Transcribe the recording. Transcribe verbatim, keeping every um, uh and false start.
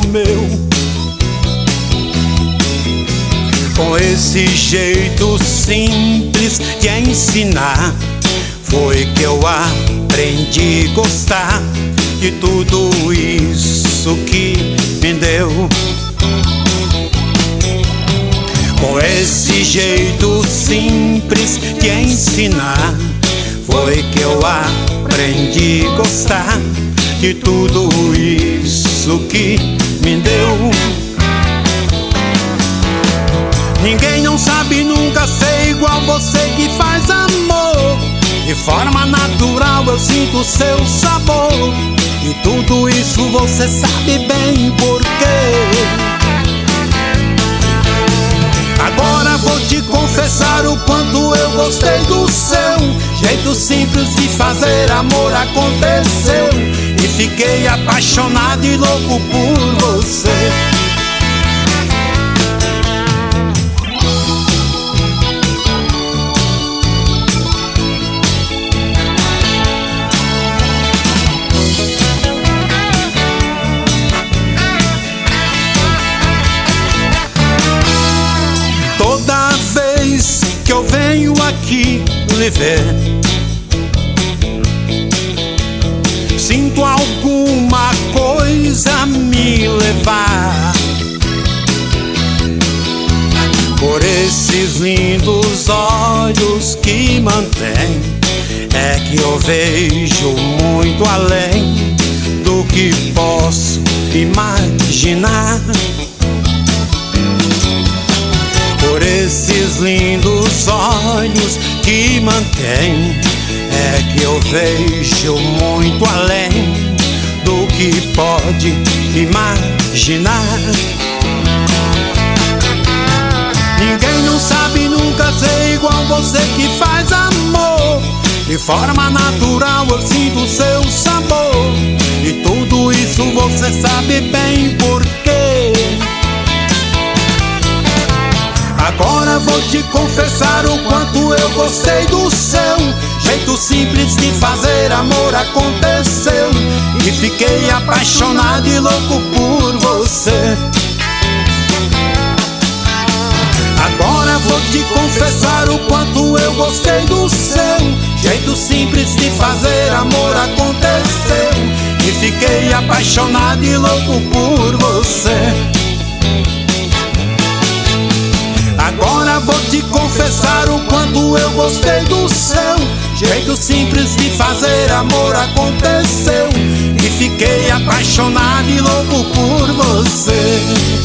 meu. Com esse jeito simples de ensinar, foi que eu aprendi a gostar de tudo isso que me deu. Com esse jeito simples de ensinar, foi que eu aprendi a gostar de tudo isso que me deu. Ninguém não sabe nunca ser igual você que faz amor. De forma natural eu sinto seu sabor, e tudo isso você sabe bem por quê. Agora vou te confessar o quanto eu gostei do seu jeito simples de fazer amor. Aconteceu e fiquei apaixonado e louco por você. Toda vez que eu venho aqui lhe ver, sinto alguma coisa me levar. Por esses lindos olhos que mantém, é que eu vejo muito além do que posso imaginar. Por esses lindos olhos que mantém, é que eu vejo muito além do que pode imaginar. Ninguém não sabe nunca ser igual você que faz amor. De forma natural eu sinto seu sabor, e tudo isso você sabe bem por quê. Agora vou te confessar o quanto eu gostei do seu jeito simples de fazer amor. Aconteceu e fiquei apaixonado e louco por você. Agora vou te confessar o quanto eu gostei do seu jeito simples de fazer amor. Aconteceu e fiquei apaixonado e louco por você. Agora vou te confessar o quanto eu gostei do seu jeito simples de fazer amor. Aconteceu e fiquei apaixonado e louco por você.